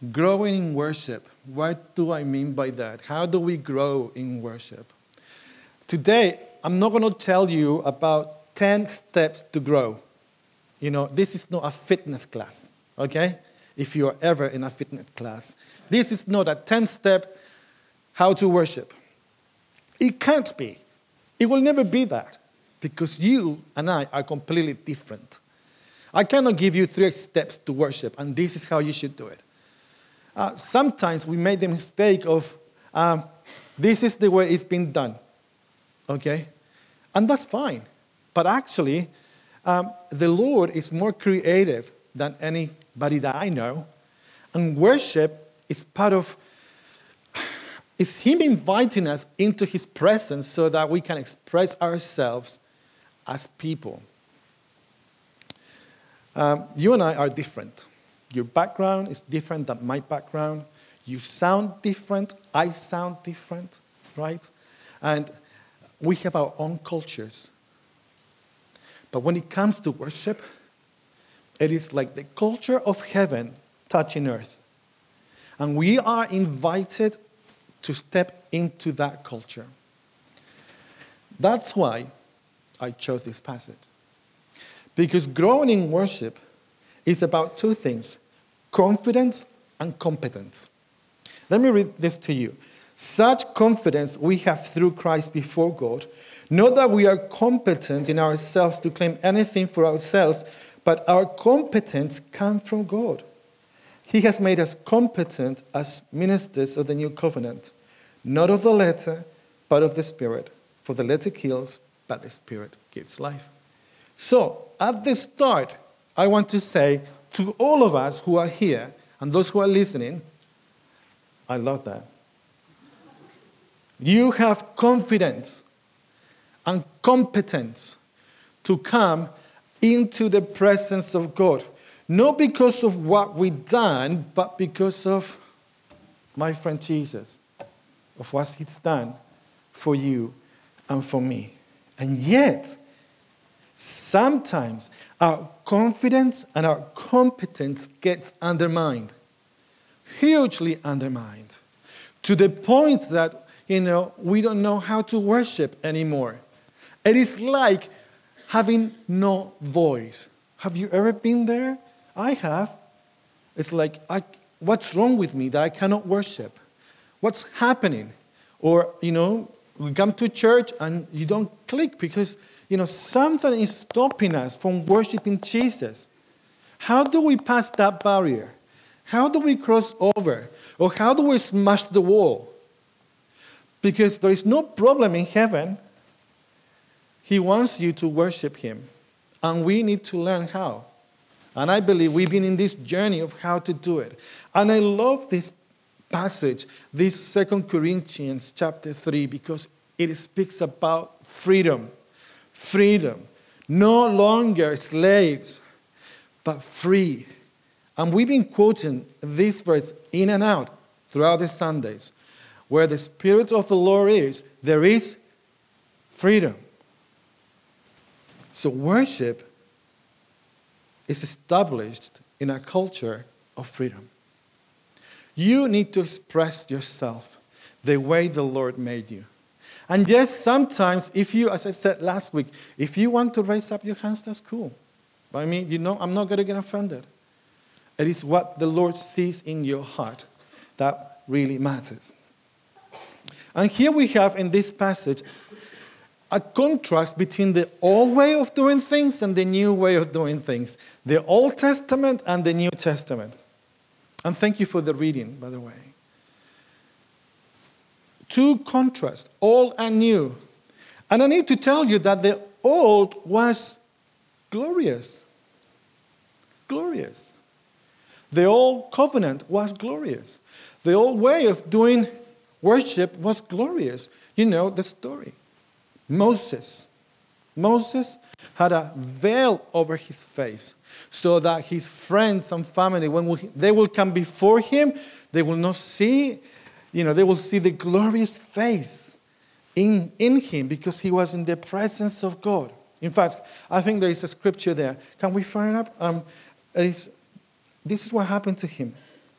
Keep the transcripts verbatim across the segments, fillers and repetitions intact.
Growing in worship. What do I mean by that? How do we grow in worship? Today, I'm not going to tell you about ten steps to grow. You know, this is not a fitness class, okay? If you are ever in a fitness class. This is not a ten-step how to worship. It can't be. It will never be that because you and I are completely different. I cannot give you three steps to worship, and this is how you should do it. Uh, sometimes we make the mistake of, um, this is the way it's been done, okay? And that's fine. But actually, um, the Lord is more creative than anybody that I know. And worship is part of, is Him inviting us into His presence so that we can express ourselves as people. Um, you and I are different. Your background is different than my background. You sound different. I sound different, right? And we have our own cultures. But when it comes to worship, it is like the culture of heaven touching earth. And we are invited to step into that culture. That's why I chose this passage. Because growing in worship is about two things: confidence and competence. Let me read this to you. Such confidence we have through Christ before God, not that we are competent in ourselves to claim anything for ourselves, but our competence comes from God. He has made us competent as ministers of the new covenant, not of the letter, but of the Spirit. For the letter kills, but the Spirit gives life. So, at the start, I want to say to all of us who are here and those who are listening, I love that. You have confidence and competence to come into the presence of God. Not because of what we've done, but because of my friend Jesus, of what He's done for you and for me. And yet, sometimes our confidence and our competence gets undermined, hugely undermined, to the point that, you know, we don't know how to worship anymore. It is like having no voice. Have you ever been there? I have. It's like, I, what's wrong with me that I cannot worship? What's happening? Or, you know, we come to church and you don't click because, you know, something is stopping us from worshiping Jesus. How do we pass that barrier? How do we cross over? Or how do we smash the wall? Because there is no problem in heaven. He wants you to worship Him. And we need to learn how. And I believe we've been in this journey of how to do it. And I love this passage, this Second Corinthians chapter three, because it speaks about freedom. Freedom. No longer slaves, but free. And we've been quoting this verse in and out throughout the Sundays. Where the Spirit of the Lord is, there is freedom. So worship is established in a culture of freedom. You need to express yourself the way the Lord made you. And yes, sometimes if you, as I said last week, if you want to raise up your hands, that's cool. But I mean, you know, I'm not going to get offended. It is what the Lord sees in your heart that really matters. And here we have in this passage a contrast between the old way of doing things and the new way of doing things. The Old Testament and the New Testament. And thank you for the reading, by the way. Two contrasts, old and new. And I need to tell you that the old was glorious. Glorious. The old covenant was glorious. The old way of doing worship was glorious. You know the story. Moses. Moses had a veil over his face so that his friends and family, when they will come before him, they will not see, you know, they will see the glorious face in, in him because he was in the presence of God. In fact, I think there is a scripture there. Can we find it up? Um, it is, this is what happened to him.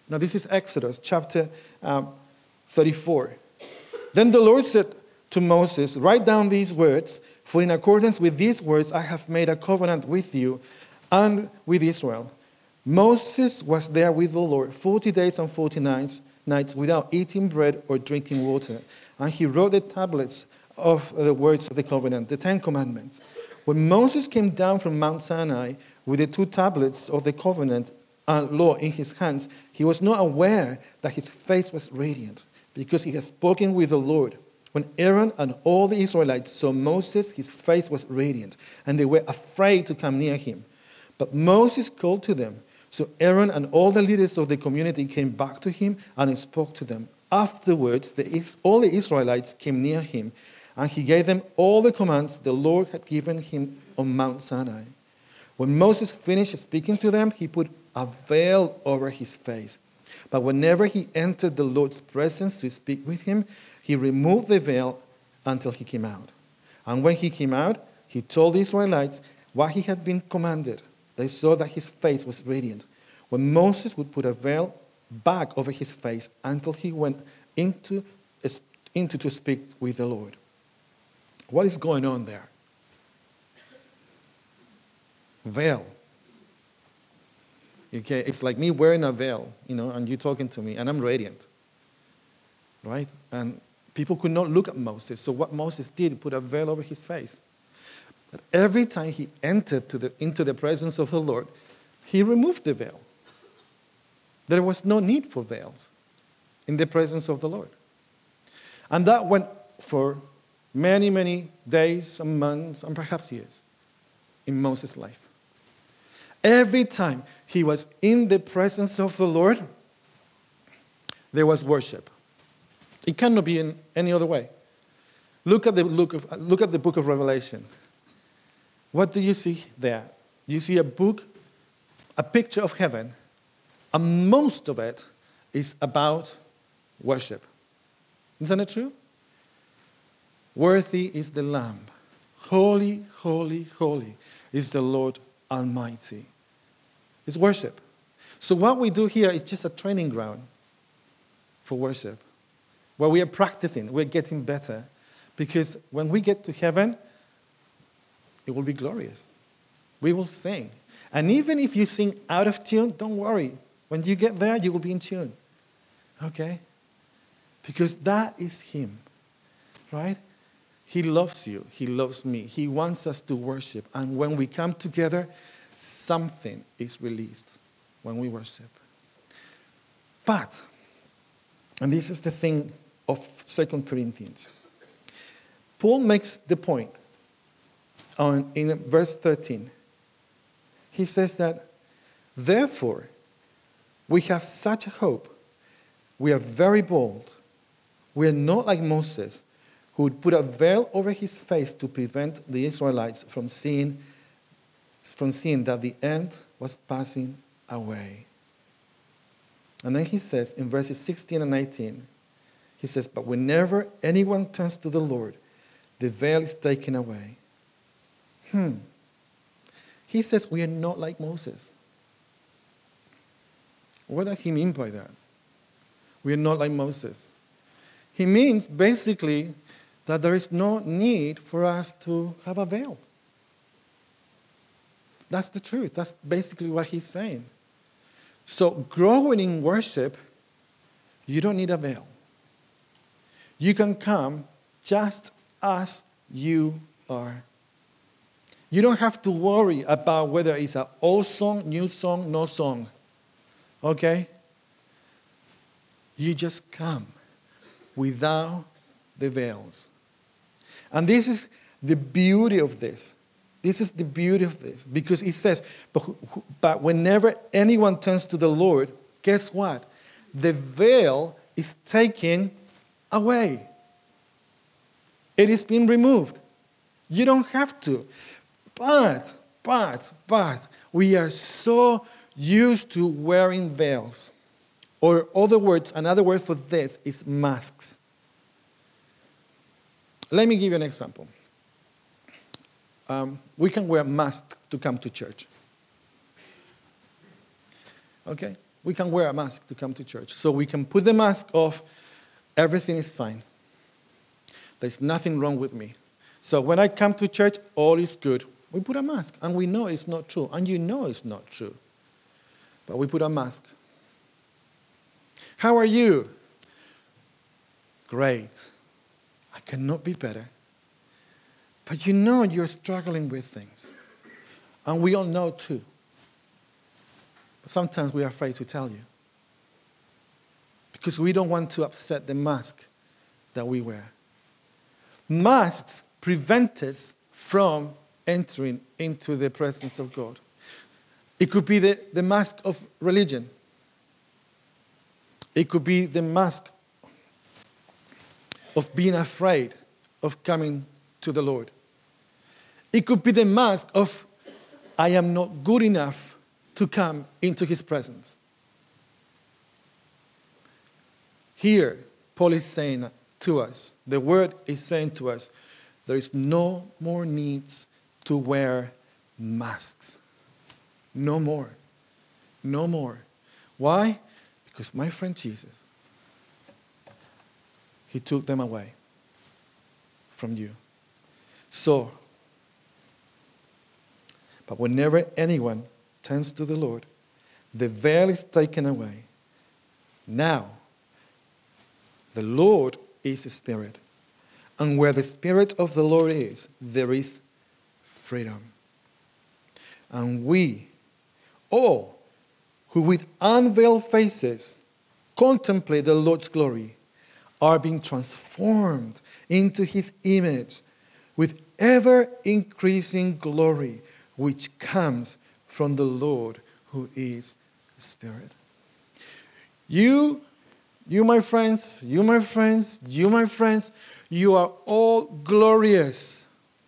Now this is Exodus chapter um, thirty-four. Then the Lord said to Moses, write down these words, for in accordance with these words I have made a covenant with you and with Israel. Moses was there with the Lord forty days and forty nights, nights without eating bread or drinking water. And he wrote the tablets of the words of the covenant, the Ten Commandments. When Moses came down from Mount Sinai with the two tablets of the covenant and law in his hands, he was not aware that his face was radiant, because he had spoken with the Lord. When Aaron and all the Israelites saw Moses, his face was radiant, and they were afraid to come near him. But Moses called to them. So Aaron and all the leaders of the community came back to him and he spoke to them. Afterwards, the, all the Israelites came near him, and he gave them all the commands the Lord had given him on Mount Sinai. When Moses finished speaking to them, he put a veil over his face. But whenever he entered the Lord's presence to speak with him, he removed the veil until he came out. And when he came out, he told the Israelites what he had been commanded. They saw that his face was radiant. When Moses would put a veil back over his face until he went into, into to speak with the Lord. What is going on there? Veil. Okay, it's like me wearing a veil, you know, and you talking to me, and I'm radiant. Right? And people could not look at Moses. So what Moses did, put a veil over his face. But every time he entered to the, into the presence of the Lord, he removed the veil. There was no need for veils in the presence of the Lord. And that went for many, many days and months and perhaps years in Moses' life. Every time he was in the presence of the Lord, there was worship. It cannot be in any other way. Look at the look of, look at the book of Revelation. What do you see there? You see a book, a picture of heaven, and most of it is about worship. Isn't it true? Worthy is the Lamb. Holy, holy, holy is the Lord Almighty. It's worship. So what we do here is just a training ground for worship, where we are practicing, we're getting better. Because when we get to heaven, it will be glorious. We will sing. And even if you sing out of tune, don't worry. When you get there, you will be in tune. Okay? Because that is him. Right? He loves you. He loves me. He wants us to worship. And when we come together, something is released when we worship. But, and this is the thing of Second Corinthians, Paul makes the point on, in verse thirteen. He says that, therefore, we have such a hope. We are very bold. We are not like Moses, who would put a veil over his face to prevent the Israelites from seeing, from seeing that the end was passing away. And then he says in verses sixteen and eighteen, he says, but whenever anyone turns to the Lord, the veil is taken away. Hmm. He says we are not like Moses. What does he mean by that? We are not like Moses. He means basically that there is no need for us to have a veil. That's the truth. That's basically what he's saying. So growing in worship, you don't need a veil. You can come just as you are. You don't have to worry about whether it's an old song, new song, no song. Okay? You just come without the veils. And this is the beauty of this. This is the beauty of this. Because it says, but, but whenever anyone turns to the Lord, guess what? The veil is taken away. It is being removed. You don't have to. But, but, but, we are so used to wearing veils. Or other words, another word for this is masks. Let me give you an example. Um, we can wear masks to come to church. Okay? we can wear a mask to come to church. So we can put the mask off. Everything is fine. There's nothing wrong with me. So when I come to church, all is good. We put a mask, and we know it's not true. And you know it's not true. But we put a mask. How are you? Great. I cannot be better. But you know you're struggling with things. And we all know too. But sometimes we are afraid to tell you. Because we don't want to upset the mask that we wear. Masks prevent us from entering into the presence of God. It could be the, the mask of religion. It could be the mask of being afraid of coming to the Lord. It could be the mask of, I am not good enough to come into His presence. Here, Paul is saying to us, the word is saying to us, there is no more needs to wear masks. No more. No more. Why? Because my friend Jesus, He took them away from you. So, but whenever anyone turns to the Lord, the veil is taken away. Now, the Lord is a Spirit. And where the Spirit of the Lord is, there is freedom. And we, all who with unveiled faces contemplate the Lord's glory, are being transformed into His image with ever-increasing glory, which comes from the Lord who is the Spirit. You, you my friends, you my friends, you my friends, you are all glorious.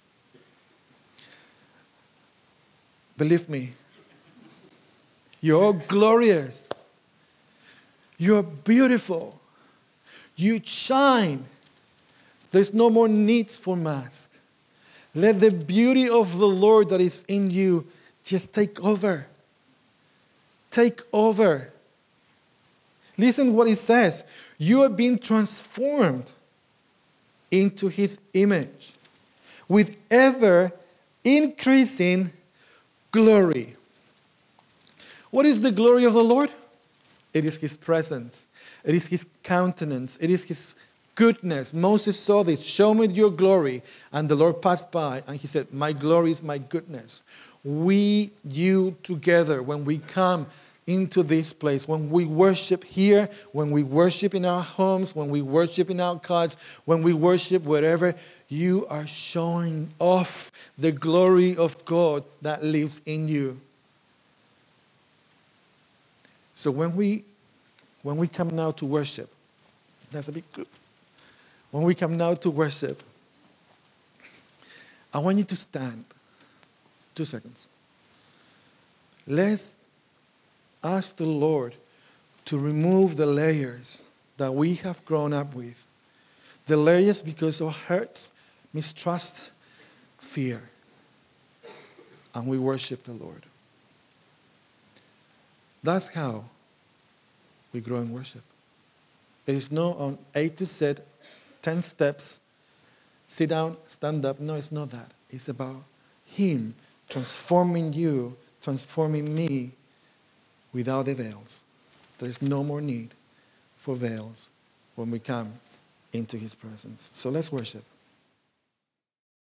Believe me, you're all glorious. You're beautiful. You shine. There's no more needs for masks. Let the beauty of the Lord that is in you just take over. Take over. Listen what it says. You are being transformed into His image with ever increasing glory. What is the glory of the Lord? It is His presence. It is His countenance. It is His goodness. Moses saw this. Show me your glory. And the Lord passed by and He said, my glory is my goodness. We, you together, when we come into this place, when we worship here, when we worship in our homes, when we worship in our cars, when we worship wherever, you are showing off the glory of God that lives in you. So when we when we come now to worship, that's a big group. When we come now to worship, I want you to stand. Two seconds. Let's ask the Lord to remove the layers that we have grown up with. The layers because of hurts, mistrust, fear. And we worship the Lord. That's how we grow in worship. It is no on A to Z, ten steps, sit down, stand up. No, it's not that. It's about Him transforming you, transforming me without the veils. There is no more need for veils when we come into His presence. So let's worship.